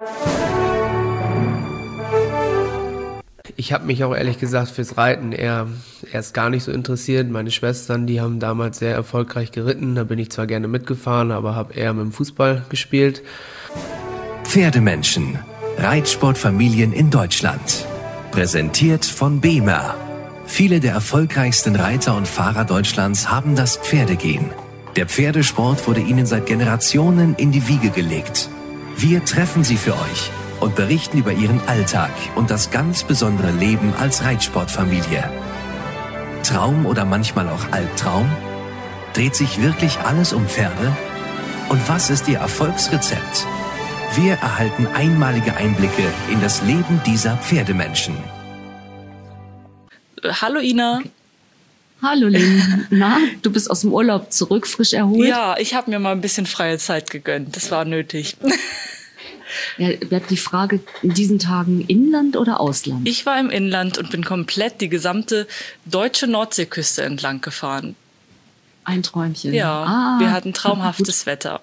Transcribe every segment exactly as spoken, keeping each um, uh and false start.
Ich habe mich auch ehrlich gesagt fürs Reiten eher erst gar nicht so interessiert. Meine Schwestern, die haben damals sehr erfolgreich geritten. Da bin ich zwar gerne mitgefahren, aber habe eher mit dem Fußball gespielt. Pferdemenschen. Reitsportfamilien in Deutschland. Präsentiert von BEMER. Viele der erfolgreichsten Reiter und Fahrer Deutschlands haben das Pferdegehen. Der Pferdesport wurde ihnen seit Generationen in die Wiege gelegt. Wir treffen sie für euch und berichten über ihren Alltag und das ganz besondere Leben als Reitsportfamilie. Traum oder manchmal auch Albtraum? Dreht sich wirklich alles um Pferde? Und was ist ihr Erfolgsrezept? Wir erhalten einmalige Einblicke in das Leben dieser Pferdemenschen. Hallo Ina. Hallo Lynn. Na, du bist aus dem Urlaub zurück, frisch erholt? Ja, ich habe mir mal ein bisschen freie Zeit gegönnt. Das war nötig. Ja, bleibt die Frage, in diesen Tagen Inland oder Ausland? Ich war im Inland und bin komplett die gesamte deutsche Nordseeküste entlang gefahren. Ein Träumchen. Ja, ah, wir hatten traumhaftes Wetter.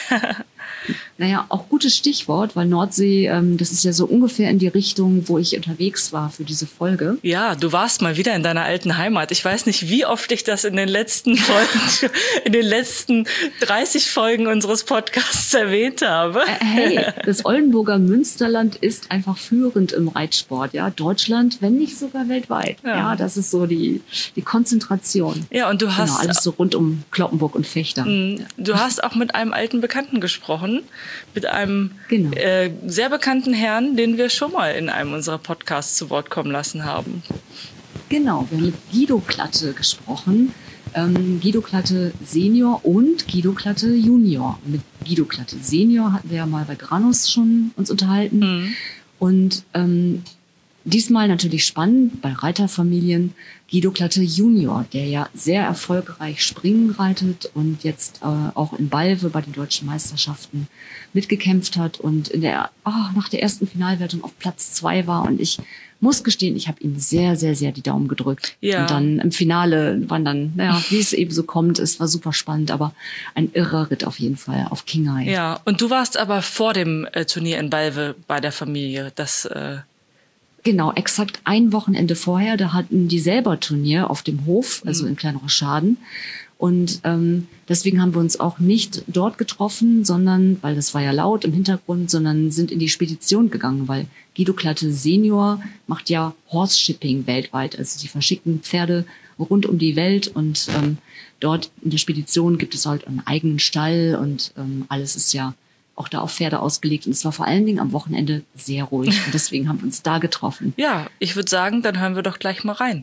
Naja, auch gutes Stichwort, weil Nordsee, ähm, das ist ja so ungefähr in die Richtung, wo ich unterwegs war für diese Folge. Ja, du warst mal wieder in deiner alten Heimat. Ich weiß nicht, wie oft ich das in den letzten Folgen, in den letzten dreißig Folgen unseres Podcasts erwähnt habe. Äh, hey, das Oldenburger Münsterland ist einfach führend im Reitsport, ja. Deutschland, wenn nicht sogar weltweit. Ja, ja das ist so die, die Konzentration. Ja, und du hast... Genau, alles so rund um Cloppenburg und Vechta. Mh, du hast auch mit einem alten Bekannten gesprochen. Mit einem genau. äh, sehr bekannten Herrn, den wir schon mal in einem unserer Podcasts zu Wort kommen lassen haben. Genau, wir haben mit Guido Klatte gesprochen. Ähm, Guido Klatte Senior und Guido Klatte Junior. Mit Guido Klatte Senior hatten wir ja mal bei Granus schon uns unterhalten. Mhm. Und ähm, diesmal natürlich spannend bei Reiterfamilien Guido Klatte Junior, der ja sehr erfolgreich Springen reitet und jetzt äh, auch in Balve bei den deutschen Meisterschaften mitgekämpft hat und in der oh, nach der ersten Finalwertung auf Platz zwei war. Und ich muss gestehen, ich habe ihm sehr, sehr, sehr die Daumen gedrückt. Ja. Und dann im Finale waren dann, naja, wie es eben so kommt, es war super spannend, aber ein irrer Ritt auf jeden Fall auf Kingay. Ja, und du warst aber vor dem äh, Turnier in Balve bei der Familie. Das äh Genau, exakt ein Wochenende vorher, da hatten die selber Turnier auf dem Hof, also mhm. in Kleinrochschaden. Und ähm, deswegen haben wir uns auch nicht dort getroffen, sondern, weil das war ja laut im Hintergrund, sondern sind in die Spedition gegangen, weil Guido Klatte Senior macht ja Horse Shipping weltweit. Also die verschicken Pferde rund um die Welt und ähm, dort in der Spedition gibt es halt einen eigenen Stall und ähm, alles ist ja auch da auf Pferde ausgelegt. Und es war vor allen Dingen am Wochenende sehr ruhig. Und deswegen haben wir uns da getroffen. Ja, ich würde sagen, dann hören wir doch gleich mal rein.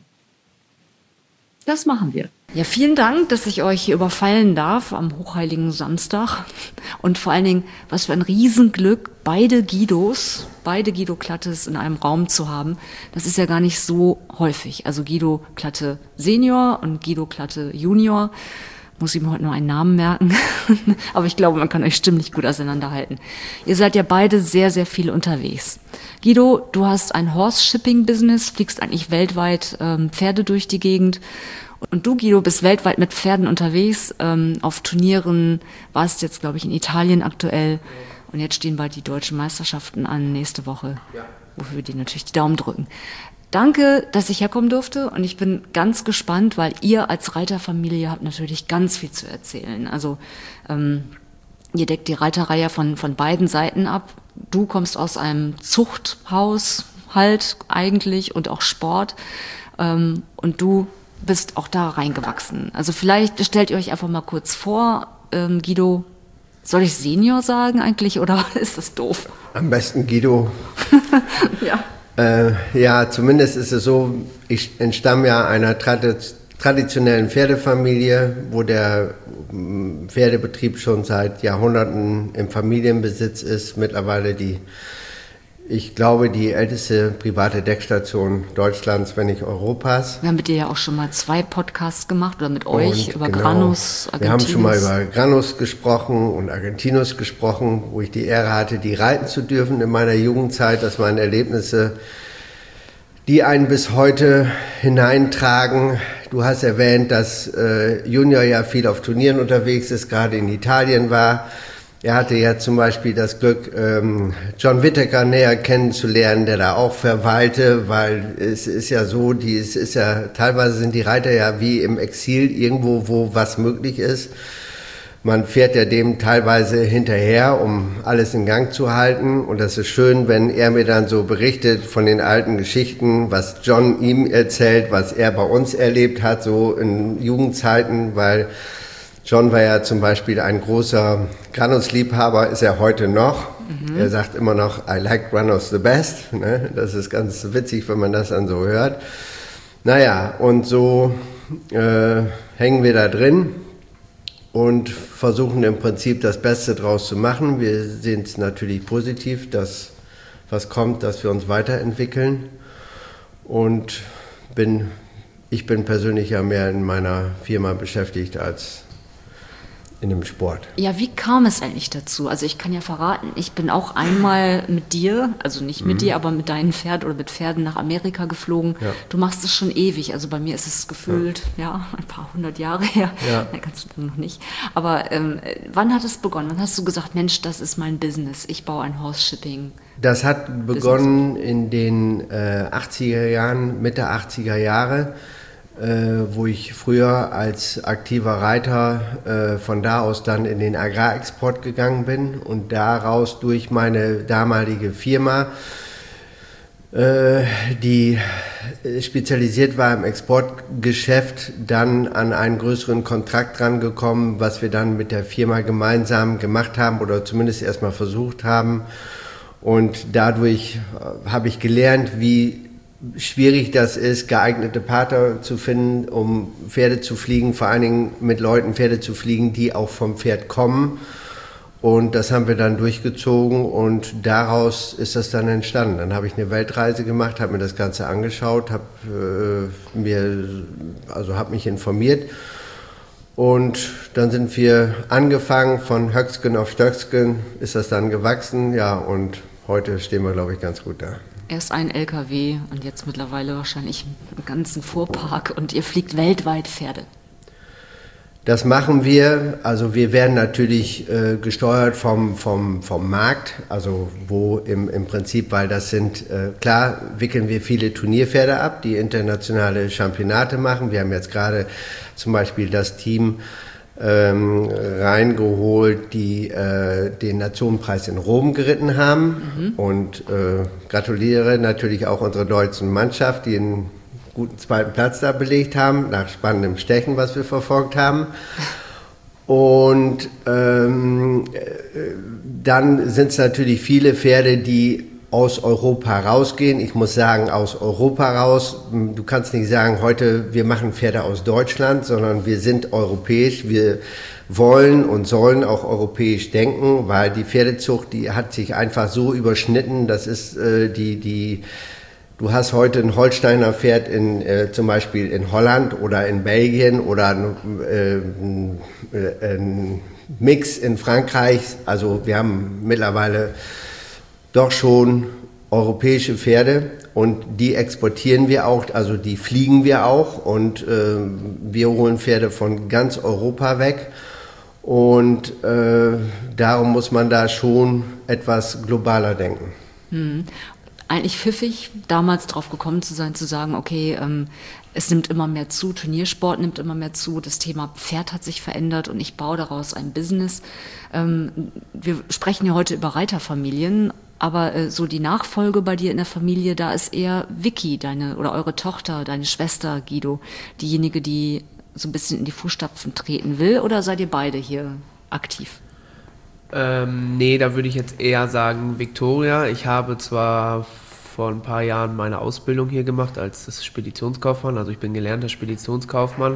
Das machen wir. Ja, vielen Dank, dass ich euch hier überfallen darf am hochheiligen Samstag. Und vor allen Dingen, was für ein Riesenglück, beide Guidos, beide Guido Klattes in einem Raum zu haben. Das ist ja gar nicht so häufig. Also Guido Klatte Senior und Guido Klatte Junior. Muss ich mir heute nur einen Namen merken. Aber ich glaube, man kann euch stimmlich gut auseinanderhalten. Ihr seid ja beide sehr, sehr viel unterwegs. Guido, du hast ein Horse-Shipping-Business, fliegst eigentlich weltweit ähm, Pferde durch die Gegend. Und du, Guido, bist weltweit mit Pferden unterwegs, ähm, auf Turnieren, warst jetzt, glaube ich, in Italien aktuell. Und jetzt stehen bald die deutschen Meisterschaften an, nächste Woche, wofür wir dir natürlich die Daumen drücken. Danke, dass ich herkommen durfte und ich bin ganz gespannt, weil ihr als Reiterfamilie habt natürlich ganz viel zu erzählen. Also ähm, ihr deckt die Reiterreihe von, von beiden Seiten ab. Du kommst aus einem Zuchthaus halt eigentlich und auch Sport ähm, und du bist auch da reingewachsen. Also vielleicht stellt ihr euch einfach mal kurz vor, ähm, Guido, soll ich Senior sagen eigentlich oder ist das doof? Am besten Guido. Ja. Äh, ja, zumindest ist es so, ich entstamme ja einer tradi- traditionellen Pferdefamilie, wo der m, Pferdebetrieb schon seit Jahrhunderten im Familienbesitz ist. Mittlerweile die, ich glaube, die älteste private Deckstation Deutschlands, wenn nicht Europas. Wir haben mit dir ja auch schon mal zwei Podcasts gemacht oder mit euch und über genau, Granus, Argentinus. Wir haben schon mal über Granus gesprochen und Argentinus gesprochen, wo ich die Ehre hatte, die reiten zu dürfen in meiner Jugendzeit. Das waren Erlebnisse, die einen bis heute hineintragen. Du hast erwähnt, dass äh, Junior ja viel auf Turnieren unterwegs ist, gerade in Italien war. er hatte ja zum Beispiel das Glück, John Whittaker näher kennenzulernen, der da auch verweilte, weil es ist ja so, die, es ist ja, teilweise sind die Reiter ja wie im Exil irgendwo, wo was möglich ist. Man fährt ja dem teilweise hinterher, um alles in Gang zu halten. Und das ist schön, wenn er mir dann so berichtet von den alten Geschichten, was John ihm erzählt, was er bei uns erlebt hat, so in Jugendzeiten, weil John war ja zum Beispiel ein großer Granus-Liebhaber, ist er heute noch. Mhm. Er sagt immer noch, I like Granus the best. Ne? Das ist ganz witzig, wenn man das dann so hört. Naja, und so äh, hängen wir da drin und versuchen im Prinzip das Beste draus zu machen. Wir sehen es natürlich positiv, dass was kommt, dass wir uns weiterentwickeln. Und bin, ich bin persönlich ja mehr in meiner Firma beschäftigt als in dem Sport. Ja, wie kam es eigentlich dazu? Also ich kann ja verraten, ich bin auch einmal mit dir, also nicht mit mhm. dir, aber mit deinen Pferden oder mit Pferden nach Amerika geflogen. Ja. Du machst es schon ewig, also bei mir ist es gefühlt, ja, ja ein paar hundert Jahre her. Ja. Nein, kannst du noch nicht. Aber ähm, wann hat es begonnen? Wann hast du gesagt, Mensch, das ist mein Business, ich baue ein Horse-Shipping? Das hat begonnen in den äh, achtziger Jahren, Mitte achtziger Jahre. Äh, wo ich früher als aktiver Reiter äh, von da aus dann in den Agrarexport gegangen bin und daraus durch meine damalige Firma, äh, die spezialisiert war im Exportgeschäft, dann an einen größeren Kontrakt rangekommen, was wir dann mit der Firma gemeinsam gemacht haben oder zumindest erstmal versucht haben. Und dadurch äh, habe ich gelernt, wie schwierig das ist, geeignete Partner zu finden, um Pferde zu fliegen, vor allen Dingen mit Leuten Pferde zu fliegen, die auch vom Pferd kommen. Und das haben wir dann durchgezogen und daraus ist das dann entstanden. Dann habe ich eine Weltreise gemacht, habe mir das Ganze angeschaut, habe äh, mir, also habe mich informiert und dann sind wir angefangen, von Höcksken auf Stöcksken ist das dann gewachsen, ja, und heute stehen wir, glaube ich, ganz gut da. Erst ein L K W und jetzt mittlerweile wahrscheinlich einen ganzen Fuhrpark und ihr fliegt weltweit Pferde. Das machen wir, also wir werden natürlich äh, gesteuert vom, vom, vom Markt, also wo im, im Prinzip, weil das sind, äh, klar wickeln wir viele Turnierpferde ab, die internationale Championate machen. Wir haben jetzt gerade zum Beispiel das Team ähm, reingeholt, die äh, den Nationenpreis in Rom geritten haben mhm. und äh, gratuliere natürlich auch unserer deutschen Mannschaft, die einen guten zweiten Platz da belegt haben, nach spannendem Stechen, was wir verfolgt haben. Und ähm, dann sind es natürlich viele Pferde, die aus Europa rausgehen. Ich muss sagen, aus Europa raus. Du kannst nicht sagen, heute wir machen Pferde aus Deutschland, sondern wir sind europäisch. Wir wollen und sollen auch europäisch denken, weil die Pferdezucht, die hat sich einfach so überschnitten. Das ist äh, die, die, du hast heute ein Holsteiner Pferd in, äh, zum Beispiel in Holland oder in Belgien oder äh, ein Mix in Frankreich. Also wir haben mittlerweile doch schon europäische Pferde und die exportieren wir auch, also die fliegen wir auch und äh, wir holen Pferde von ganz Europa weg und äh, darum muss man da schon etwas globaler denken. Hm. Eigentlich pfiffig, damals drauf gekommen zu sein, zu sagen, okay, ähm, es nimmt immer mehr zu, Turniersport nimmt immer mehr zu, das Thema Pferd hat sich verändert und ich baue daraus ein Business. Ähm, wir sprechen ja heute über Reiterfamilien, aber äh, so die Nachfolge bei dir in der Familie, da ist eher Vicky, deine oder eure Tochter, deine Schwester Guido, diejenige, die so ein bisschen in die Fußstapfen treten will, oder seid ihr beide hier aktiv? Ähm, nee, da würde ich jetzt eher sagen Victoria. Ich habe zwar vor ein paar Jahren meine Ausbildung hier gemacht als Speditionskaufmann, also ich bin gelernter Speditionskaufmann,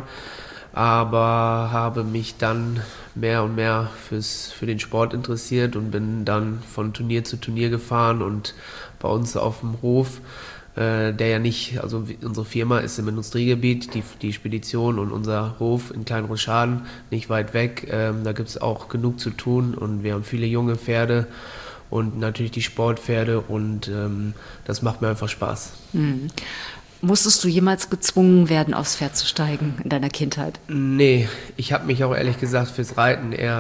aber habe mich dann mehr und mehr fürs, für den Sport interessiert und bin dann von Turnier zu Turnier gefahren und bei uns auf dem Hof, äh, der ja nicht, also unsere Firma ist im Industriegebiet, die, die Spedition und unser Hof in Kleinrotschaden, nicht weit weg, ähm, da gibt es auch genug zu tun und wir haben viele junge Pferde und natürlich die Sportpferde und ähm, das macht mir einfach Spaß. Mhm. Musstest du jemals gezwungen werden, aufs Pferd zu steigen in deiner Kindheit? Nee, ich habe mich auch ehrlich gesagt fürs Reiten eher,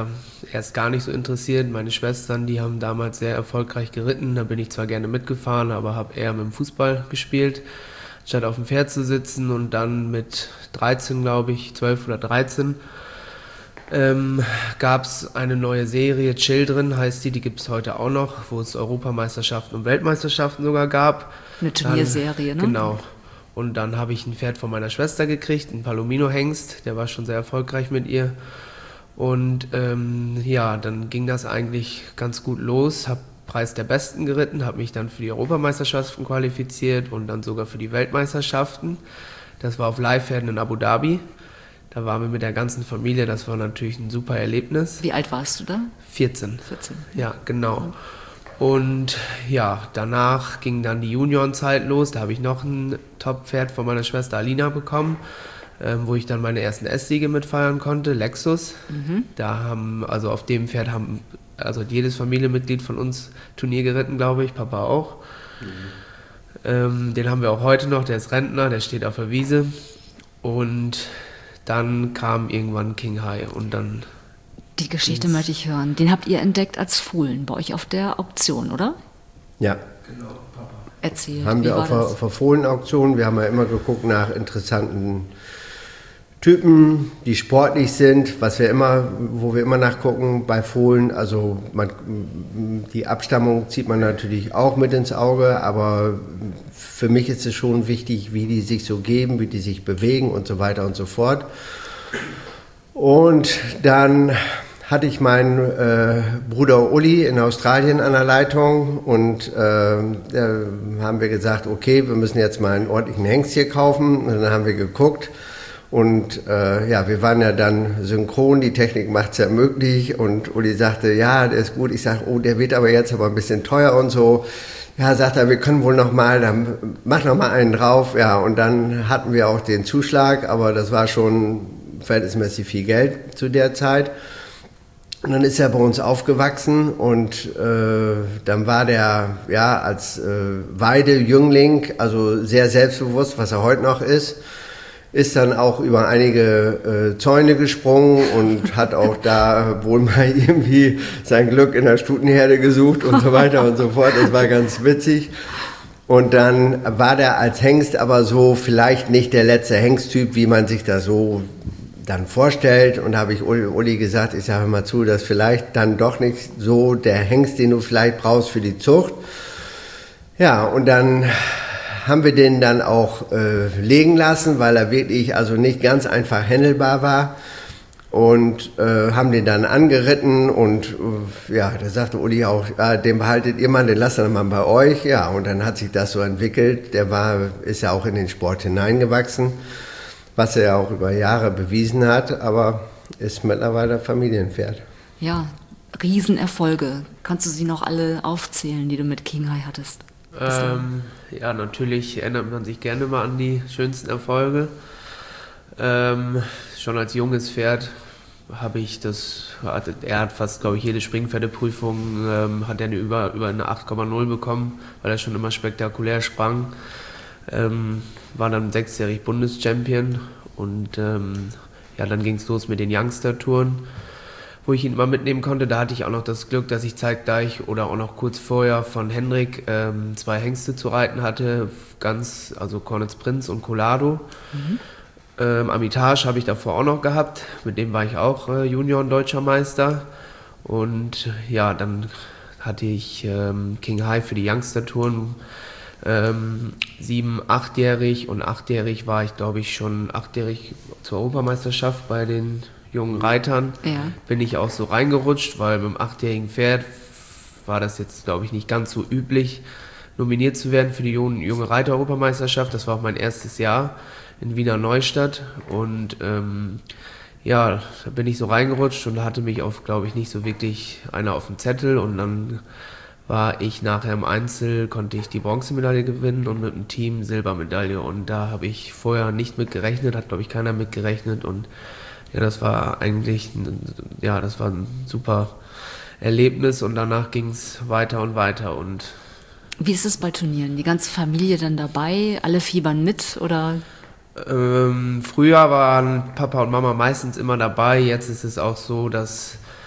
erst gar nicht so interessiert. Meine Schwestern, die haben damals sehr erfolgreich geritten. Da bin ich zwar gerne mitgefahren, aber habe eher mit dem Fußball gespielt, statt auf dem Pferd zu sitzen. Und dann mit dreizehn, glaube ich, zwölf oder dreizehn, ähm, gab es eine neue Serie, Children heißt die, die gibt es heute auch noch, wo es Europameisterschaften und Weltmeisterschaften sogar gab. Eine Turnierserie, ne? Genau. Und dann habe ich ein Pferd von meiner Schwester gekriegt, einen Palomino-Hengst, der war schon sehr erfolgreich mit ihr. Und ähm, ja, dann ging das eigentlich ganz gut los, habe Preis der Besten geritten, habe mich dann für die Europameisterschaften qualifiziert und dann sogar für die Weltmeisterschaften. Das war auf Leihpferden in Abu Dhabi. Da waren wir mit der ganzen Familie, das war natürlich ein super Erlebnis. Wie alt warst du da? vierzehn. vierzehn. Ja, genau. Und ja, danach ging dann die Juniorenzeit los. Da habe ich noch ein Top-Pferd von meiner Schwester Alina bekommen, ähm, wo ich dann meine ersten S-Siege mitfeiern konnte, Lexus. Mhm. Da haben, also auf dem Pferd haben, also jedes Familienmitglied von uns Turnier geritten, glaube ich, Papa auch. Mhm. Ähm, den haben wir auch heute noch, der ist Rentner, der steht auf der Wiese. Und dann kam irgendwann King High und dann... Die Geschichte möchte ich hören. Den habt ihr entdeckt als Fohlen bei euch auf der Auktion, oder? Ja. Genau, Papa. Erzählt. Haben wir auf der, auf der Fohlenauktion. Wir haben ja immer geguckt nach interessanten Typen, die sportlich sind, was wir immer, wo wir immer nachgucken bei Fohlen. Also man, die Abstammung zieht man natürlich auch mit ins Auge, aber für mich ist es schon wichtig, wie die sich so geben, wie die sich bewegen und so weiter und so fort. Und dann hatte ich meinen äh, Bruder Uli in Australien an der Leitung und äh, da haben wir gesagt, okay, wir müssen jetzt mal einen ordentlichen Hengst hier kaufen. Und dann haben wir geguckt und äh, ja, wir waren ja dann synchron, die Technik macht es ja möglich und Uli sagte, ja, der ist gut. Ich sage, oh, der wird aber jetzt aber ein bisschen teuer und so. Ja, sagt er, wir können wohl noch mal, dann mach noch mal einen drauf. Ja, und dann hatten wir auch den Zuschlag, aber das war schon verhältnismäßig viel Geld zu der Zeit. Und dann ist er bei uns aufgewachsen und äh, dann war der ja als äh, Weidejüngling, also sehr selbstbewusst, was er heute noch ist, ist dann auch über einige äh, Zäune gesprungen und hat auch da wohl mal irgendwie sein Glück in der Stutenherde gesucht und so weiter und so fort. Das war ganz witzig. Und dann war der als Hengst aber so vielleicht nicht der letzte Hengsttyp, wie man sich das so dann vorstellt. Und da habe ich Uli, Uli gesagt, ich sage mal zu, dass vielleicht dann doch nicht so der Hengst, den du vielleicht brauchst für die Zucht. Ja, und dann haben wir den dann auch äh, legen lassen, weil er wirklich also nicht ganz einfach händelbar war. Und äh, haben den dann angeritten und äh, ja, da sagte Uli auch, ja, den behaltet ihr mal, den lasst ihr mal bei euch. Ja, und dann hat sich das so entwickelt. Der war, ist ja auch in den Sport hineingewachsen, was er ja auch über Jahre bewiesen hat, aber ist mittlerweile Familienpferd. Ja, Riesenerfolge. Kannst du sie noch alle aufzählen, die du mit King High hattest? Ähm, ja, natürlich erinnert man sich gerne mal an die schönsten Erfolge. Ähm, schon als junges Pferd habe ich das, er hat fast, glaube ich, jede Springpferdeprüfung, ähm, hat er eine über, über eine acht Komma null bekommen, weil er schon immer spektakulär sprang. Ähm, war dann sechsjährig Bundeschampion und ähm, ja, dann ging es los mit den Youngster-Touren, wo ich ihn immer mitnehmen konnte. Da hatte ich auch noch das Glück, dass ich zeitgleich oder auch noch kurz vorher von Henrik ähm, zwei Hengste zu reiten hatte, ganz, also Cornets Prinz und Colado. Mhm. Ähm, Amitage habe ich davor auch noch gehabt, mit dem war ich auch äh, Junior- und Deutscher Meister. Und ja, dann hatte ich ähm, King High für die Youngster-Touren, ähm, sieben-, achtjährig und achtjährig war ich, glaube ich, schon achtjährig zur Europameisterschaft bei den jungen Reitern. Ja. Bin ich auch so reingerutscht, weil mit dem achtjährigen Pferd war das jetzt, glaube ich, nicht ganz so üblich, nominiert zu werden für die junge, junge Reiter-Europameisterschaft. Das war auch mein erstes Jahr in Wiener Neustadt und ähm, ja, da bin ich so reingerutscht und da hatte mich auch, glaube ich, nicht so wirklich einer auf dem Zettel und dann war ich nachher im Einzel, konnte ich die Bronzemedaille gewinnen und mit dem Team Silbermedaille und da habe ich vorher nicht mit gerechnet, hat, glaube ich, keiner mit gerechnet und ja, das war eigentlich, ja, das war ein super Erlebnis und danach ging es weiter und weiter und wie ist es bei Turnieren? Die ganze Familie dann dabei? Alle fiebern mit oder? Ähm, früher waren Papa und Mama meistens immer dabei. Jetzt ist es auch so, dass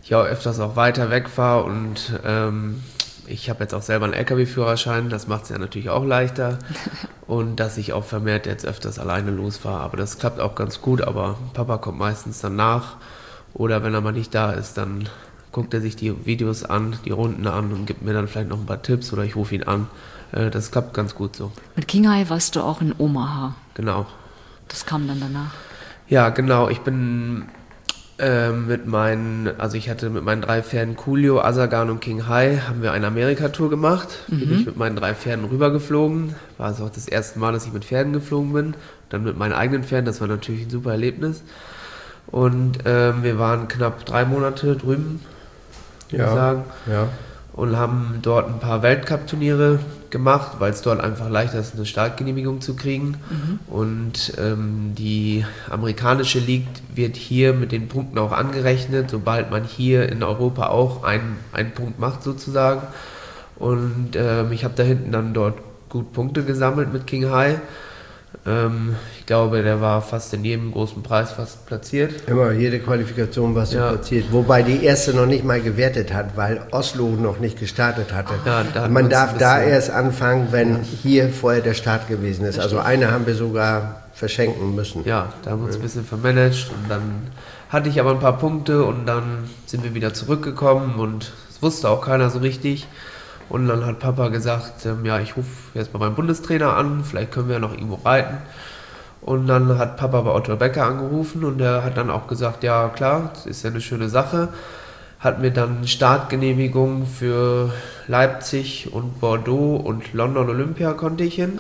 ich auch öfters auch weiter wegfahre und ähm, ich habe jetzt auch selber einen L K W-Führerschein, das macht es ja natürlich auch leichter und dass ich auch vermehrt jetzt öfters alleine losfahre, aber das klappt auch ganz gut, aber Papa kommt meistens dann nach oder wenn er mal nicht da ist, dann guckt er sich die Videos an, die Runden an und gibt mir dann vielleicht noch ein paar Tipps oder ich rufe ihn an. Das klappt ganz gut so. Mit Qinghai warst du auch in Omaha. Genau. Das kam dann danach. Ja, genau. Ich bin äh, mit meinen, also ich hatte mit meinen drei Pferden Coolio, Asagan und Qinghai, haben wir eine Amerika-Tour gemacht. Mhm. Bin ich mit meinen drei Pferden rübergeflogen. War also auch das erste Mal, dass ich mit Pferden geflogen bin. Dann mit meinen eigenen Pferden, das war natürlich ein super Erlebnis. Und äh, wir waren knapp drei Monate drüben. Ja, sagen. Ja. Und haben dort ein paar Weltcup-Turniere gemacht, weil es dort einfach leichter ist, eine Startgenehmigung zu kriegen. Mhm. Und ähm, die amerikanische League wird hier mit den Punkten auch angerechnet, sobald man hier in Europa auch einen, einen Punkt macht sozusagen. Und ähm, ich habe da hinten dann dort gut Punkte gesammelt mit Qinghai. Ähm, ich glaube, der war fast in jedem großen Preis fast platziert. Immer, jede Qualifikation warst du ja. platziert. Wobei die erste noch nicht mal gewertet hat, weil Oslo noch nicht gestartet hatte. Ja, da Man darf da erst anfangen, wenn ja. hier vorher der Start gewesen ist. Also eine haben wir sogar verschenken müssen. Ja, da haben wir uns ja. ein bisschen vermanagt und dann hatte ich aber ein paar Punkte und dann sind wir wieder zurückgekommen und es wusste auch keiner so richtig. Und dann hat Papa gesagt, ähm, ja, ich rufe jetzt mal meinen Bundestrainer an, vielleicht können wir ja noch irgendwo reiten. Und dann hat Papa bei Otto Becker angerufen und der hat dann auch gesagt, ja klar, das ist ja eine schöne Sache. Hat mir dann Startgenehmigung für Leipzig und Bordeaux und London Olympia konnte ich hin.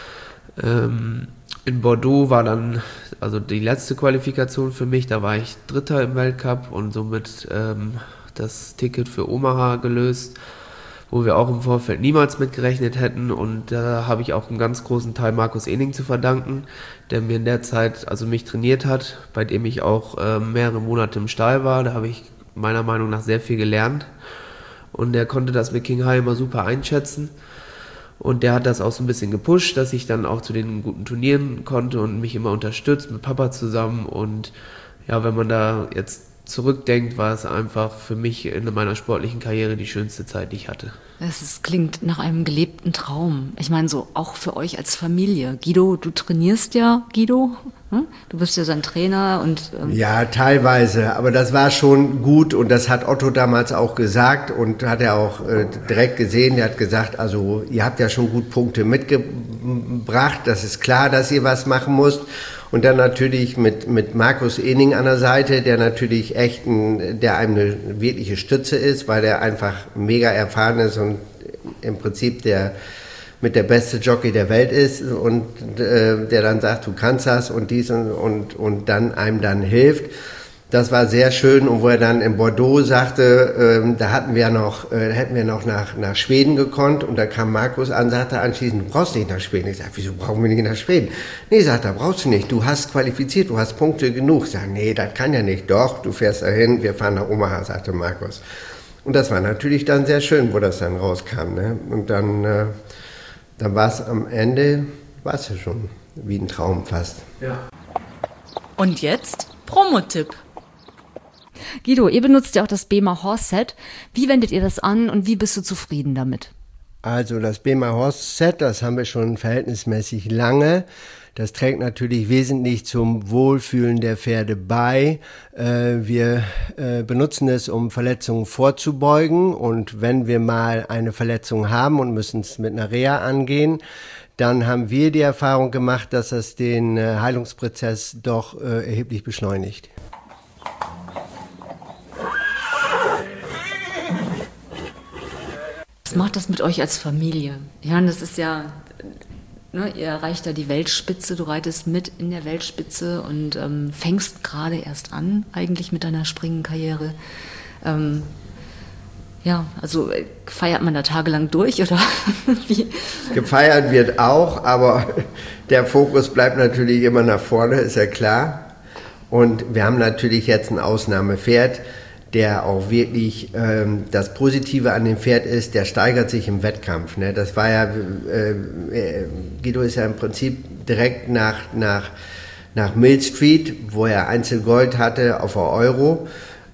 Ähm, in Bordeaux war dann also die letzte Qualifikation für mich, da war ich Dritter im Weltcup und somit ähm, das Ticket für Omaha gelöst, wo wir auch im Vorfeld niemals mitgerechnet hätten und da äh, habe ich auch einen ganz großen Teil Markus Ehning zu verdanken, der mir in der Zeit also mich trainiert hat, bei dem ich auch äh, mehrere Monate im Stall war, da habe ich meiner Meinung nach sehr viel gelernt und der konnte das mit Qinghai immer super einschätzen und der hat das auch so ein bisschen gepusht, dass ich dann auch zu den guten Turnieren konnte und mich immer unterstützt mit Papa zusammen und ja, wenn man da jetzt zurückdenkt, war es einfach für mich in meiner sportlichen Karriere die schönste Zeit, die ich hatte. Es ist, klingt nach einem gelebten Traum. Ich meine, so auch für euch als Familie. Guido, du trainierst ja, Guido? Hm? Du bist ja sein Trainer und... Ähm ja, teilweise. Aber das war schon gut und das hat Otto damals auch gesagt und hat er auch äh, direkt gesehen. Er hat gesagt, also ihr habt ja schon gut Punkte mitgebracht. Das ist klar, dass ihr was machen müsst. Und dann natürlich mit, mit Markus Ehning an der Seite, der natürlich echt ein, der einem eine wirkliche Stütze ist, weil der einfach mega erfahren ist und im Prinzip der mit der beste Jockey der Welt ist und äh, der dann sagt, du kannst das und dies und, und, und dann einem dann hilft. Das war sehr schön und wo er dann in Bordeaux sagte, ähm, da hatten wir noch, äh, hätten wir noch nach, nach Schweden gekonnt und da kam Markus an, sagte anschließend, du brauchst nicht nach Schweden. Ich sage, wieso brauchen wir nicht nach Schweden? Nee, sagt er, brauchst du nicht, du hast qualifiziert, du hast Punkte genug. Ich sage, nee, das kann ja nicht. Doch, du fährst dahin, wir fahren nach Omaha, sagte Markus. Und das war natürlich dann sehr schön, wo das dann rauskam. Ne? Und dann, äh, dann war es am Ende, war es ja schon wie ein Traum fast. Ja. Und jetzt Promotipp. Guido, ihr benutzt ja auch das BEMA Horse Set. Wie wendet ihr das an und wie bist du zufrieden damit? Also das BEMA Horse Set, das haben wir schon verhältnismäßig lange. Das trägt natürlich wesentlich zum Wohlfühlen der Pferde bei. Äh, wir äh, benutzen es, um Verletzungen vorzubeugen. Und wenn wir mal eine Verletzung haben und müssen es mit einer Reha angehen, dann haben wir die Erfahrung gemacht, dass das den äh, Heilungsprozess doch äh, erheblich beschleunigt. Was macht das mit euch als Familie? Ja, das ist ja, ne, ihr erreicht da die Weltspitze, du reitest mit in der Weltspitze und ähm, fängst gerade erst an, eigentlich mit deiner Springenkarriere. Ähm, ja, also feiert man da tagelang durch oder wie? Gefeiert wird auch, aber der Fokus bleibt natürlich immer nach vorne, ist ja klar. Und wir haben natürlich jetzt ein Ausnahmepferd, der auch wirklich ähm, das Positive an dem Pferd ist, der steigert sich im Wettkampf. Ne? Das war ja, äh, äh, Guido ist ja im Prinzip direkt nach, nach, nach Mill Street, wo er Einzelgold hatte, auf der Euro,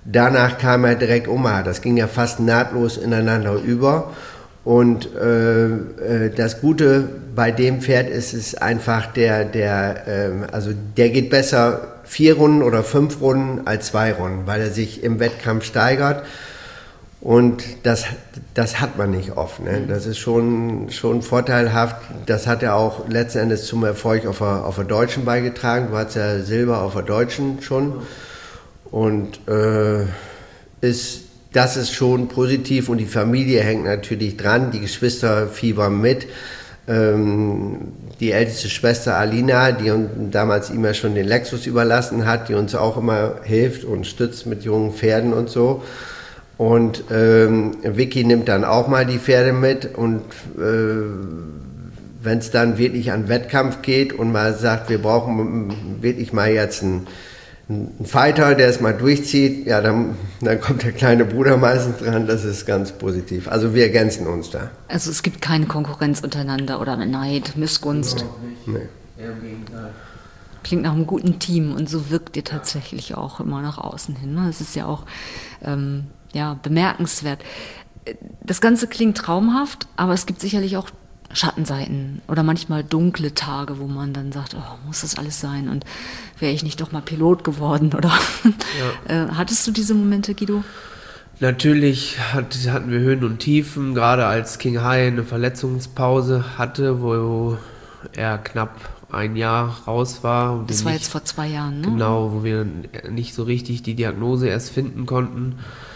danach kam ja direkt Omaha. Das ging ja fast nahtlos ineinander über. Und äh, das Gute bei dem Pferd ist es einfach, der, der, äh, also der geht besser vier Runden oder fünf Runden als zwei Runden, weil er sich im Wettkampf steigert. Und das, das hat man nicht oft. Ne? Das ist schon, schon vorteilhaft. Das hat er auch letzten Endes zum Erfolg auf der, auf der Deutschen beigetragen. Du hattest ja Silber auf der Deutschen schon. Und äh, ist, das ist schon positiv. Und die Familie hängt natürlich dran. Die Geschwister fiebern mit. Ähm, die älteste Schwester Alina, die uns damals ihm ja schon den Lexus überlassen hat, die uns auch immer hilft und stützt mit jungen Pferden und so. Und ähm, Vicky nimmt dann auch mal die Pferde mit und äh, wenn es dann wirklich an Wettkampf geht und man sagt, wir brauchen wirklich mal jetzt einen, einen Fighter, der es mal durchzieht, ja, dann, dann kommt der kleine Bruder meistens dran, das ist ganz positiv. Also wir ergänzen uns da. Also es gibt keine Konkurrenz untereinander oder Neid, Missgunst? Nee. Eher im Gegenteil. Klingt nach einem guten Team und so wirkt ihr tatsächlich auch immer nach außen hin. Es ist ja auch ähm, ja, bemerkenswert. Das Ganze klingt traumhaft, aber es gibt sicherlich auch Schattenseiten oder manchmal dunkle Tage, wo man dann sagt, oh, muss das alles sein und wäre ich nicht doch mal Pilot geworden oder ja. äh, hattest du diese Momente, Guido? Natürlich hat, hatten wir Höhen und Tiefen, gerade als King High eine Verletzungspause hatte, wo er knapp ein Jahr raus war. Und das war nicht, jetzt vor zwei Jahren, ne? Genau, wo wir nicht so richtig die Diagnose erst finden konnten.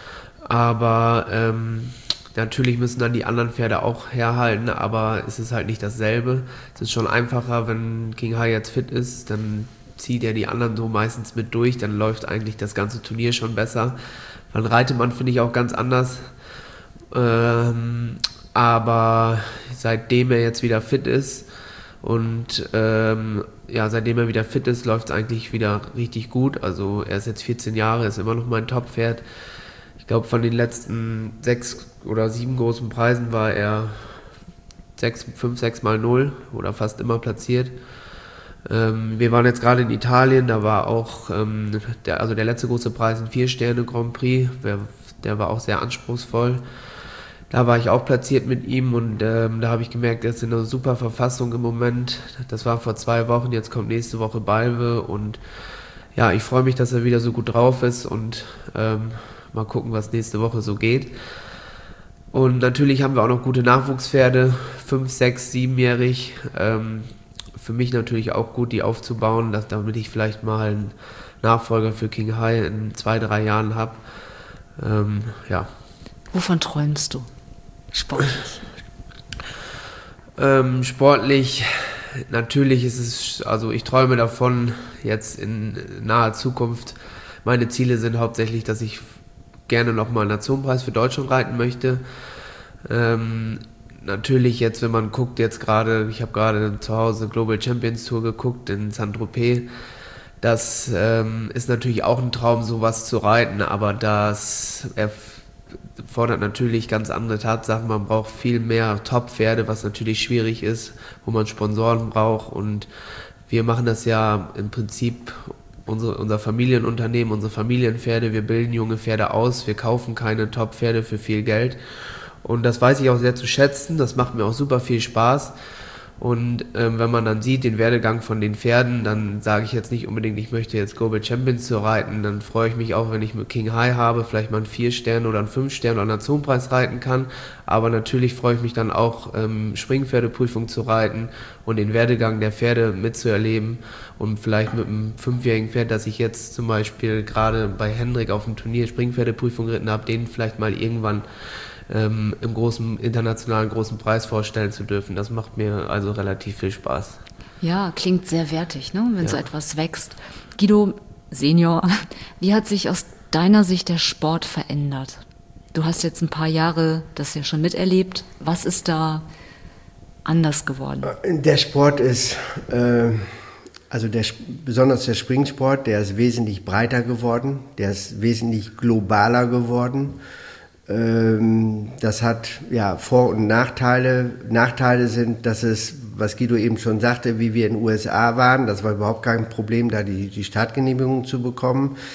Aber ähm, natürlich müssen dann die anderen Pferde auch herhalten, aber es ist halt nicht dasselbe. Es ist schon einfacher, wenn King High jetzt fit ist, dann zieht er die anderen so meistens mit durch, dann läuft eigentlich das ganze Turnier schon besser. Dann reitet man, finde ich, auch ganz anders. Ähm, aber seitdem er jetzt wieder fit ist und ähm, ja, seitdem er wieder fit ist, läuft es eigentlich wieder richtig gut. Also er ist jetzt vierzehn Jahre, ist immer noch mein Top-Pferd. Ich glaube, von den letzten sechs oder sieben großen Preisen war er sechs, fünf, sechs mal null oder fast immer platziert. Ähm, wir waren jetzt gerade in Italien, da war auch, ähm, der, also der letzte große Preis, ein Vier-Sterne-Grand Prix, der, der war auch sehr anspruchsvoll. Da war ich auch platziert mit ihm und ähm, da habe ich gemerkt, er ist in einer super Verfassung im Moment. Das war vor zwei Wochen, jetzt kommt nächste Woche Balve und ja, ich freue mich, dass er wieder so gut drauf ist und ähm, mal gucken, was nächste Woche so geht. Und natürlich haben wir auch noch gute Nachwuchspferde, fünf, sechs, siebenjährig. Ähm, für mich natürlich auch gut, die aufzubauen, dass, damit ich vielleicht mal einen Nachfolger für King High in zwei, drei Jahren habe. Ähm, ja. Wovon träumst du sportlich? ähm, sportlich, natürlich ist es, also ich träume davon, jetzt in naher Zukunft, meine Ziele sind hauptsächlich, dass ich gerne nochmal einen Nationenpreis für Deutschland reiten möchte. Ähm, natürlich jetzt, wenn man guckt, jetzt gerade, ich habe gerade zu Hause Global Champions Tour geguckt in Saint-Tropez. Das ähm, ist natürlich auch ein Traum, sowas zu reiten, aber das erfordert natürlich ganz andere Tatsachen. Man braucht viel mehr Top-Pferde, was natürlich schwierig ist, wo man Sponsoren braucht. Und wir machen das ja im Prinzip Unsere, unser Familienunternehmen, unsere Familienpferde, wir bilden junge Pferde aus, wir kaufen keine Top-Pferde für viel Geld und das weiß ich auch sehr zu schätzen, das macht mir auch super viel Spaß und ähm, wenn man dann sieht den Werdegang von den Pferden, dann sage ich jetzt nicht unbedingt, ich möchte jetzt Global Champions zu reiten, dann freue ich mich auch, wenn ich mit King High habe, vielleicht mal einen vier Stern oder einen fünf Stern oder einen Nationenpreis reiten kann, aber natürlich freue ich mich dann auch, ähm, Springpferdeprüfung zu reiten und den Werdegang der Pferde mitzuerleben und vielleicht mit einem fünfjährigen Pferd, das ich jetzt zum Beispiel gerade bei Hendrik auf dem Turnier Springpferdeprüfung geritten habe, den vielleicht mal irgendwann ähm, im großen, internationalen großen Preis vorstellen zu dürfen. Das macht mir also relativ viel Spaß. Ja, klingt sehr wertig, ne, wenn ja. so etwas wächst. Guido, Senior, wie hat sich aus deiner Sicht der Sport verändert? Du hast jetzt ein paar Jahre das ja schon miterlebt. Was ist da anders geworden? Der Sport ist, äh, also der, besonders der Springsport, der ist wesentlich breiter geworden, der ist wesentlich globaler geworden. Ähm, das hat ja Vor- und Nachteile. Nachteile sind, dass es, was Guido eben schon sagte, wie wir in den U S A waren, das war überhaupt kein Problem, da die, die Startgenehmigung zu bekommen.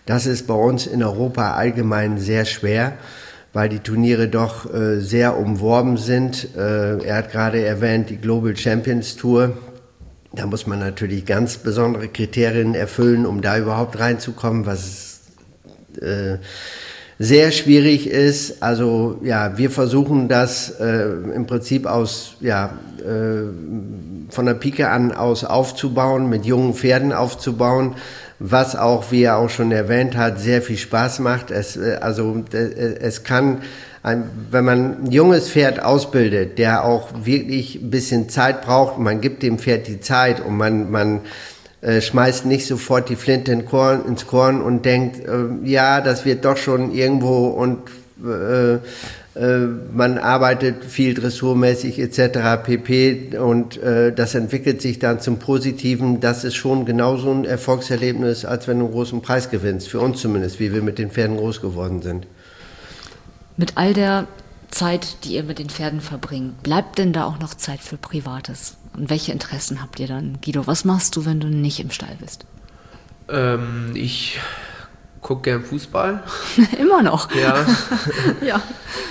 Das ist bei uns in Europa allgemein sehr schwer, weil die Turniere doch äh, sehr umworben sind. Äh, er hat gerade erwähnt, die Global Champions Tour. Da muss man natürlich ganz besondere Kriterien erfüllen, um da überhaupt reinzukommen, was äh, sehr schwierig ist. Also ja, wir versuchen das äh, im Prinzip aus, ja, äh, von der Pike an aus aufzubauen, mit jungen Pferden aufzubauen, was auch, wie er auch schon erwähnt hat, sehr viel Spaß macht. Es, äh, also äh, es kann, ein, wenn man ein junges Pferd ausbildet, der auch wirklich ein bisschen Zeit braucht, man gibt dem Pferd die Zeit und man, man Äh, schmeißt nicht sofort die Flinte in Korn, ins Korn und denkt, äh, ja, das wird doch schon irgendwo und äh, äh, man arbeitet viel dressurmäßig et cetera pp. Und äh, das entwickelt sich dann zum Positiven. Das ist schon genauso ein Erfolgserlebnis, als wenn du einen großen Preis gewinnst, für uns zumindest, wie wir mit den Pferden groß geworden sind. Mit all der Zeit, die ihr mit den Pferden verbringt, bleibt denn da auch noch Zeit für Privates? Und welche Interessen habt ihr dann? Guido, was machst du, wenn du nicht im Stall bist? Ähm, ich gucke gern Fußball. Immer noch? Ja. ja.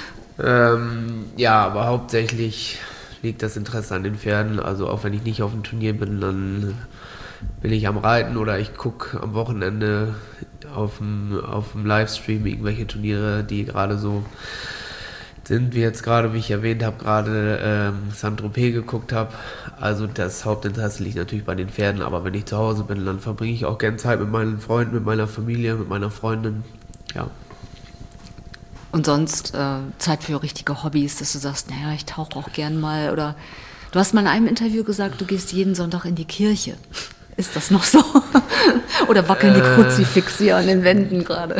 Ähm, ja, aber hauptsächlich liegt das Interesse an den Pferden. Also auch wenn ich nicht auf dem Turnier bin, dann bin ich am Reiten oder ich gucke am Wochenende auf dem, auf dem Livestream irgendwelche Turniere, die gerade so sind, wie jetzt gerade, wie ich erwähnt habe, gerade ähm, Saint-Tropez geguckt habe. Also das Hauptinteresse liegt natürlich bei den Pferden, aber wenn ich zu Hause bin, dann verbringe ich auch gerne Zeit mit meinen Freunden, mit meiner Familie, mit meiner Freundin, ja. Und sonst äh, Zeit für richtige Hobbys, dass du sagst, naja, ich tauche auch gern mal, oder du hast mal in einem Interview gesagt, du gehst jeden Sonntag in die Kirche. Ist das noch so? Oder wackeln die Kruzifixe hier an den Wänden gerade?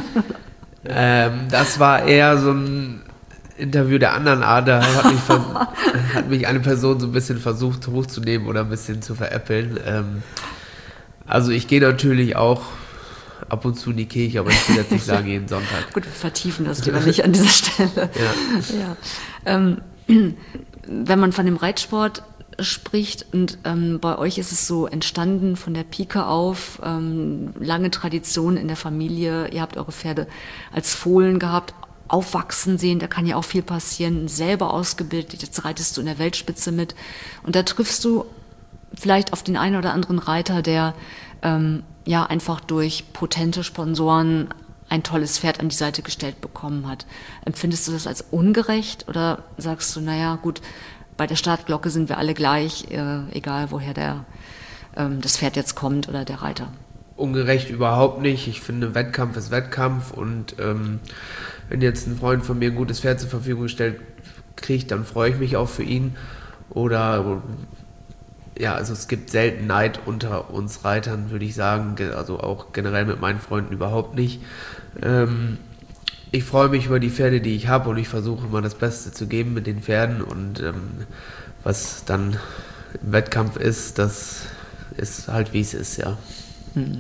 ähm, das war eher so ein Interview der anderen Art, da hat mich, hat mich eine Person so ein bisschen versucht hochzunehmen oder ein bisschen zu veräppeln. Ähm, also ich gehe natürlich auch ab und zu in die Kirche, aber ich will jetzt nicht sagen jeden Sonntag. Gut, wir vertiefen das lieber nicht an dieser Stelle. Ja. Ja. Ähm, wenn man von dem Reitsport spricht und ähm, bei euch ist es so entstanden von der Pike auf, ähm, lange Tradition in der Familie, ihr habt eure Pferde als Fohlen gehabt, aufwachsen sehen, da kann ja auch viel passieren, selber ausgebildet, jetzt reitest du in der Weltspitze mit und da triffst du vielleicht auf den einen oder anderen Reiter, der ähm, ja einfach durch potente Sponsoren ein tolles Pferd an die Seite gestellt bekommen hat. Empfindest du das als ungerecht oder sagst du, naja gut, bei der Startglocke sind wir alle gleich, äh, egal woher der, ähm, das Pferd jetzt kommt oder der Reiter? Ungerecht überhaupt nicht. Ich finde, Wettkampf ist Wettkampf und ähm, wenn jetzt ein Freund von mir ein gutes Pferd zur Verfügung gestellt kriegt, dann freue ich mich auch für ihn. Oder ja, also es gibt selten Neid unter uns Reitern, würde ich sagen, also auch generell mit meinen Freunden überhaupt nicht. Ähm, ich freue mich über die Pferde, die ich habe und ich versuche immer das Beste zu geben mit den Pferden und ähm, was dann im Wettkampf ist, das ist halt wie es ist, ja. Hm.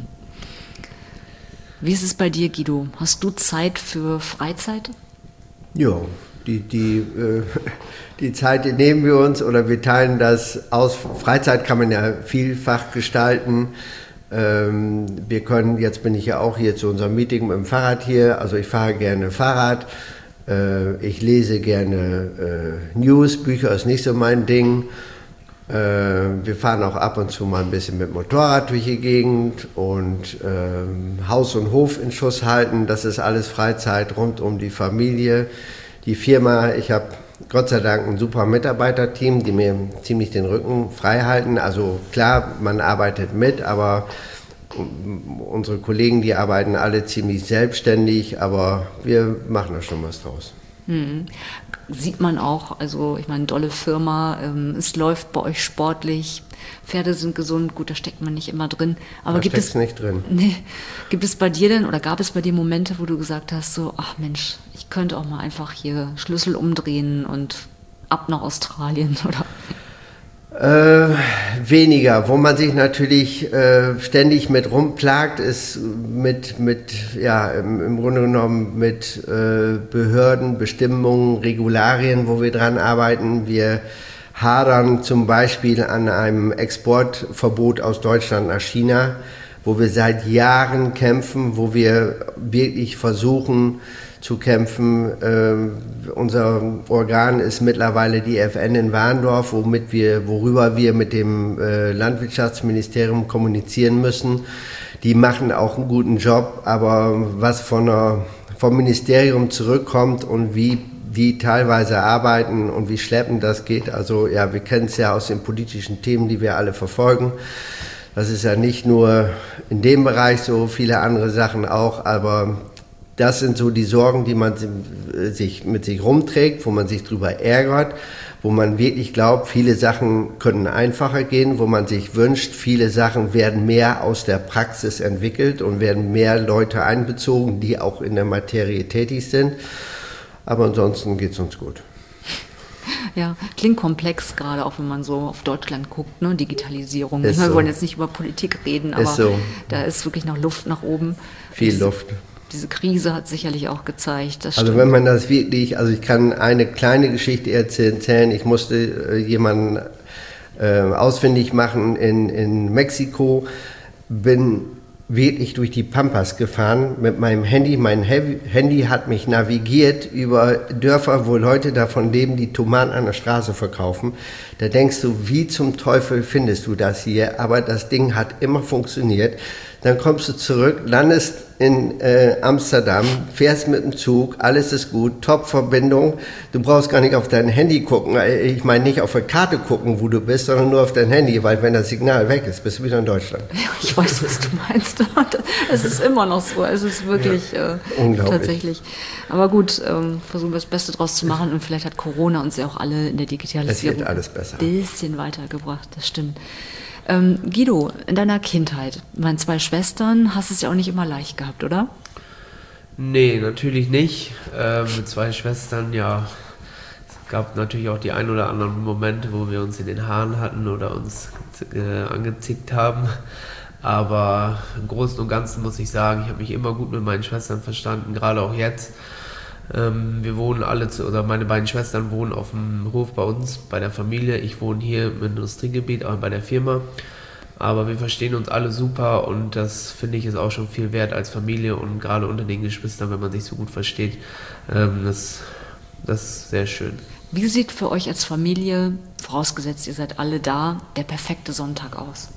Wie ist es bei dir, Guido? Hast du Zeit für Freizeit? Ja, die, die, äh, die Zeit, die nehmen wir uns oder wir teilen das aus. Freizeit kann man ja vielfach gestalten. Ähm, wir können, jetzt bin ich ja auch hier zu unserem Meeting mit dem Fahrrad hier, also ich fahre gerne Fahrrad. Äh, ich lese gerne äh, News, Bücher ist nicht so mein Ding. Wir fahren auch ab und zu mal ein bisschen mit Motorrad durch die Gegend und ähm, Haus und Hof in Schuss halten. Das ist alles Freizeit rund um die Familie. Die Firma, ich habe Gott sei Dank ein super Mitarbeiterteam, die mir ziemlich den Rücken frei halten. Also klar, man arbeitet mit, aber unsere Kollegen, die arbeiten alle ziemlich selbstständig, aber wir machen da schon was draus. Hm. Sieht man auch, also ich meine, dolle Firma, ähm, es läuft bei euch sportlich, Pferde sind gesund, gut, da steckt man nicht immer drin. Aber da gibt es nicht drin. Nee, gibt es bei dir denn oder gab es bei dir Momente, wo du gesagt hast, so, ach Mensch, ich könnte auch mal einfach hier Schlüssel umdrehen und ab nach Australien oder? Äh, weniger. Wo man sich natürlich äh, ständig mit rumplagt, ist mit, mit ja, im, im Grunde genommen mit äh, Behörden, Bestimmungen, Regularien, wo wir dran arbeiten. Wir hadern zum Beispiel an einem Exportverbot aus Deutschland nach China, wo wir seit Jahren kämpfen, wo wir wirklich versuchen zu kämpfen. Ähm, unser Organ ist mittlerweile die F N in Warndorf, womit wir, worüber wir mit dem äh, Landwirtschaftsministerium kommunizieren müssen. Die machen auch einen guten Job, aber was von der, vom Ministerium zurückkommt und wie die teilweise arbeiten und wie schleppend das geht, also ja, wir kennen es ja aus den politischen Themen, die wir alle verfolgen. Das ist ja nicht nur in dem Bereich so, viele andere Sachen auch, aber das sind so die Sorgen, die man sich mit sich rumträgt, wo man sich drüber ärgert, wo man wirklich glaubt, viele Sachen können einfacher gehen, wo man sich wünscht, viele Sachen werden mehr aus der Praxis entwickelt und werden mehr Leute einbezogen, die auch in der Materie tätig sind. Aber ansonsten geht es uns gut. Ja, klingt komplex, gerade auch wenn man so auf Deutschland guckt, ne? Digitalisierung. Ist wir so. wollen jetzt nicht über Politik reden, aber ist so. Da ist wirklich noch Luft nach oben. Viel diese, Luft. Diese Krise hat sicherlich auch gezeigt. Das also stimmt. Wenn man das wirklich, also ich kann eine kleine Geschichte erzählen. Ich musste äh, jemanden äh, ausfindig machen in, in Mexiko, bin wirklich durch die Pampas gefahren mit meinem Handy. Mein Handy hat mich navigiert über Dörfer, wo Leute davon leben, die Tomaten an der Straße verkaufen. Da denkst du, wie zum Teufel findest du das hier? Aber das Ding hat immer funktioniert. Dann kommst du zurück, landest in äh, Amsterdam, fährst mit dem Zug, alles ist gut, Top-Verbindung. Du brauchst gar nicht auf dein Handy gucken. Ich meine nicht auf der Karte gucken, wo du bist, sondern nur auf dein Handy, weil wenn das Signal weg ist, bist du wieder in Deutschland. Ja, ich weiß, was du meinst. Es ist immer noch so. Es ist wirklich ja, äh, unglaublich. Tatsächlich. Aber gut, ähm, versuchen wir das Beste draus zu machen und vielleicht hat Corona uns ja auch alle in der Digitalisierung es wird alles besser. ein bisschen weitergebracht. Das stimmt. Ähm, Guido, in deiner Kindheit, meine zwei Schwestern, hast es ja auch nicht immer leicht gehabt, oder? Nee, natürlich nicht. Ähm, mit zwei Schwestern, ja, es gab natürlich auch die ein oder anderen Momente, wo wir uns in den Haaren hatten oder uns äh, angezickt haben. Aber im Großen und Ganzen muss ich sagen, ich habe mich immer gut mit meinen Schwestern verstanden, gerade auch jetzt. Ähm, wir wohnen alle, zu, oder meine beiden Schwestern wohnen auf dem Hof bei uns, bei der Familie. Ich wohne hier im Industriegebiet, auch bei der Firma. Aber wir verstehen uns alle super und das finde ich ist auch schon viel wert als Familie und gerade unter den Geschwistern, wenn man sich so gut versteht. Ähm, das, das ist sehr schön. Wie sieht für euch als Familie, vorausgesetzt ihr seid alle da, der perfekte Sonntag aus?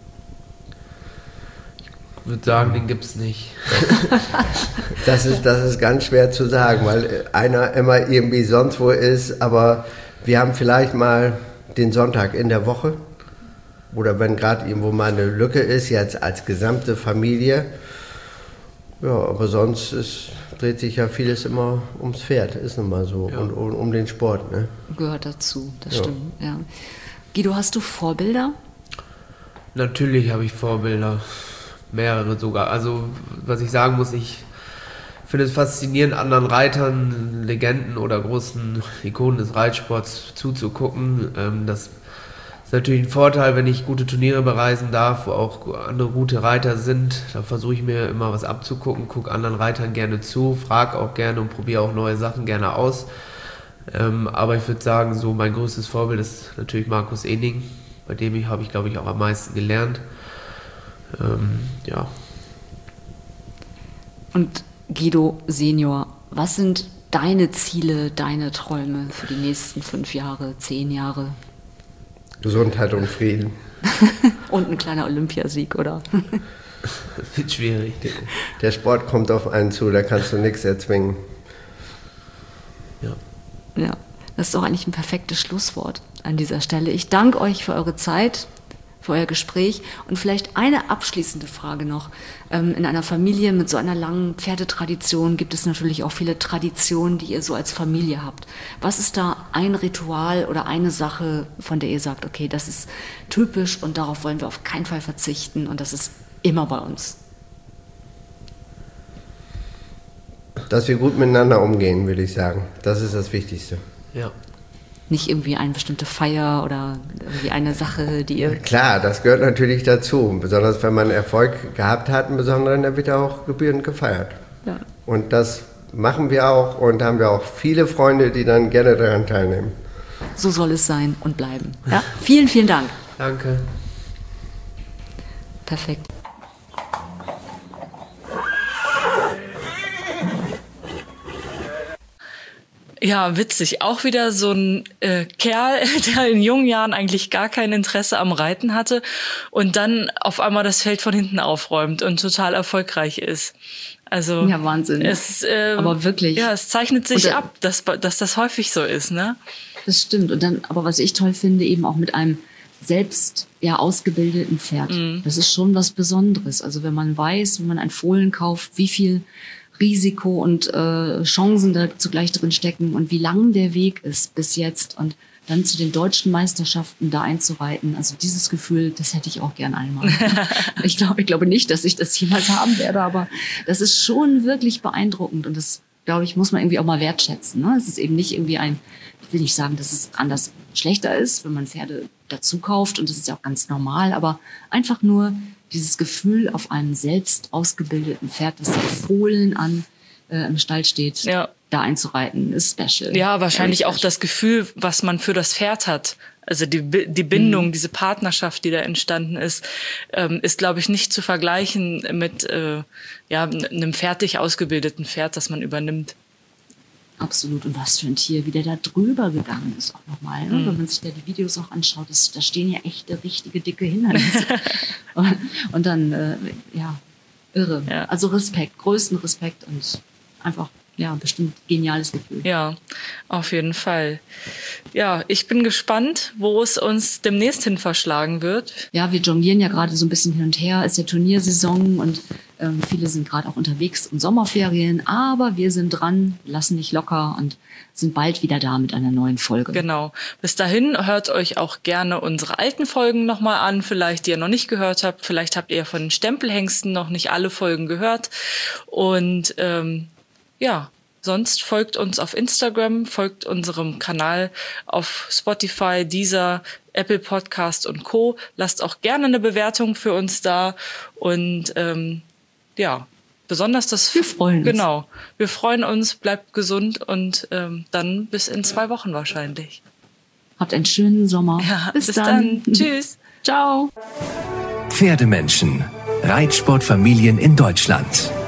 Ich würde sagen, den gibt es nicht. Das ist, das ist ganz schwer zu sagen, weil einer immer irgendwie sonst wo ist, aber wir haben vielleicht mal den Sonntag in der Woche oder wenn gerade irgendwo mal eine Lücke ist, jetzt als gesamte Familie. Ja, aber sonst ist, dreht sich ja vieles immer ums Pferd, ist nun mal so, ja. und, und um den Sport. Ne? Gehört dazu, das ja. stimmt. Ja. Guido, hast du Vorbilder? Natürlich habe ich Vorbilder. Mehrere sogar. Also, was ich sagen muss, ich finde es faszinierend, anderen Reitern, Legenden oder großen Ikonen des Reitsports zuzugucken. Ähm, das ist natürlich ein Vorteil, wenn ich gute Turniere bereisen darf, wo auch andere gute Reiter sind. Da versuche ich mir immer was abzugucken, gucke anderen Reitern gerne zu, frage auch gerne und probiere auch neue Sachen gerne aus. Ähm, aber ich würde sagen, so mein größtes Vorbild ist natürlich Markus Ening. Bei dem habe ich, glaube ich, auch am meisten gelernt. Ähm, ja. Und Guido Senior, was sind deine Ziele, deine Träume für die nächsten fünf Jahre, zehn Jahre? Gesundheit und Frieden. Und ein kleiner Olympiasieg, oder? Wird schwierig. Der Sport kommt auf einen zu, da kannst du nichts erzwingen. Ja. Ja, das ist doch eigentlich ein perfektes Schlusswort an dieser Stelle. Ich danke euch für eure Zeit, für euer Gespräch und vielleicht eine abschließende Frage noch. In einer Familie mit so einer langen Pferdetradition gibt es natürlich auch viele Traditionen, die ihr so als Familie habt. Was ist da ein Ritual oder eine Sache, von der ihr sagt, okay, das ist typisch und darauf wollen wir auf keinen Fall verzichten und das ist immer bei uns? Dass wir gut miteinander umgehen, würde ich sagen. Das ist das Wichtigste. Ja. Nicht irgendwie eine bestimmte Feier oder irgendwie eine Sache, die ihr... Klar, das gehört natürlich dazu. Besonders wenn man Erfolg gehabt hat, im Besonderen, dann wird auch gebührend gefeiert. Ja. Und das machen wir auch und haben wir auch viele Freunde, die dann gerne daran teilnehmen. So soll es sein und bleiben. Ja? Vielen, vielen Dank. Danke. Perfekt. Ja, witzig. Auch wieder so ein äh, Kerl, der in jungen Jahren eigentlich gar kein Interesse am Reiten hatte und dann auf einmal das Feld von hinten aufräumt und total erfolgreich ist. Also ja, Wahnsinn. Es, äh, aber wirklich. Ja, es zeichnet sich dann, ab, dass, dass das häufig so ist, ne? Das stimmt. Und dann, aber was ich toll finde, eben auch mit einem selbst ja ausgebildeten Pferd. Mm. Das ist schon was Besonderes. Also wenn man weiß, wenn man ein Fohlen kauft, wie viel Risiko und äh, Chancen da zugleich drin stecken und wie lang der Weg ist bis jetzt und dann zu den deutschen Meisterschaften da einzureiten. Also dieses Gefühl, das hätte ich auch gern einmal. ich glaube, ich glaube nicht, dass ich das jemals haben werde, aber das ist schon wirklich beeindruckend und das, glaube ich, muss man irgendwie auch mal wertschätzen. Ne? Es ist eben nicht irgendwie ein, ich will nicht sagen, dass es anders schlechter ist, wenn man Pferde dazu kauft und das ist ja auch ganz normal, aber einfach nur dieses Gefühl auf einem selbst ausgebildeten Pferd, das Fohlen an äh, im Stall steht, ja. da einzureiten, ist special. Ja, wahrscheinlich auch das Gefühl, was man für das Pferd hat. Also die, die Bindung, mhm. diese Partnerschaft, die da entstanden ist, ähm, ist, glaube ich, nicht zu vergleichen mit äh, ja, einem fertig ausgebildeten Pferd, das man übernimmt. Absolut. Und was für ein Tier, wie der da drüber gegangen ist auch nochmal. Ne? Mhm. Wenn man sich da die Videos auch anschaut, das, da stehen ja echte, richtige, dicke Hindernisse. und, und dann, äh, ja, irre. Ja. Also Respekt, größten Respekt und einfach, ja, bestimmt geniales Gefühl. Ja, auf jeden Fall. Ja, ich bin gespannt, wo es uns demnächst hin verschlagen wird. Ja, wir jonglieren ja gerade so ein bisschen hin und her. Es ist ja Turniersaison und ähm, viele sind gerade auch unterwegs in Sommerferien. Aber wir sind dran, lassen nicht locker und sind bald wieder da mit einer neuen Folge. Genau. Bis dahin hört euch auch gerne unsere alten Folgen nochmal an, vielleicht die ihr noch nicht gehört habt. Vielleicht habt ihr von den Stempelhengsten noch nicht alle Folgen gehört. Und ähm, ja, sonst folgt uns auf Instagram, folgt unserem Kanal auf Spotify, Deezer, Apple Podcast und Co. Lasst auch gerne eine Bewertung für uns da und ähm, ja, besonders das... Wir freuen uns. Genau, wir freuen uns, bleibt gesund und ähm, dann bis in zwei Wochen wahrscheinlich. Habt einen schönen Sommer. Ja, bis, bis dann. dann. Tschüss. Ciao. Pferdemenschen. Reitsportfamilien in Deutschland.